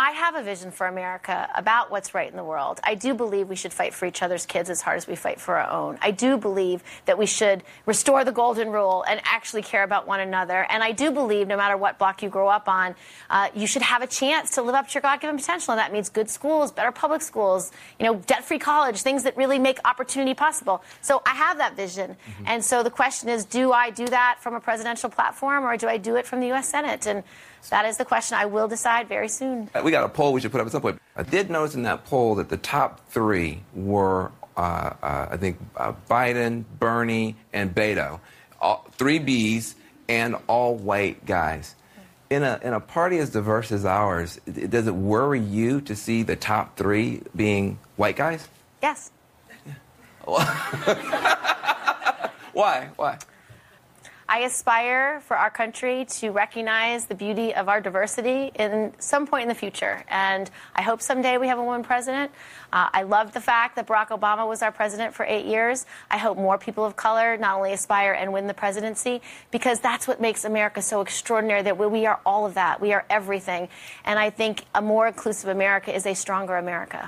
I have a vision for America about what's right in the world. I do believe we should fight for each other's kids as hard as we fight for our own. I do believe that we should restore the golden rule and actually care about one another. And I do believe no matter what block you grow up on, you should have a chance to live up to your God-given potential. And that means good schools, better public schools, debt-free college, things that really make opportunity possible. So I have that vision. Mm-hmm. And so the question is, do I do that from a presidential platform or do I do it from the U.S. Senate? And that is the question I will decide very soon. We got a poll we should put up at some point. I did notice in that poll that the top three were, I think, Biden, Bernie, and Beto. Three Bs and all white guys. In a party as diverse as ours, does it worry you to see the top three being white guys? Yes. Why? I aspire for our country to recognize the beauty of our diversity in some point in the future. And I hope someday we have a woman president. I love the fact that Barack Obama was our president for 8 years. I hope more people of color not only aspire and win the presidency, because that's what makes America so extraordinary, that we are all of that. We are everything. And I think a more inclusive America is a stronger America.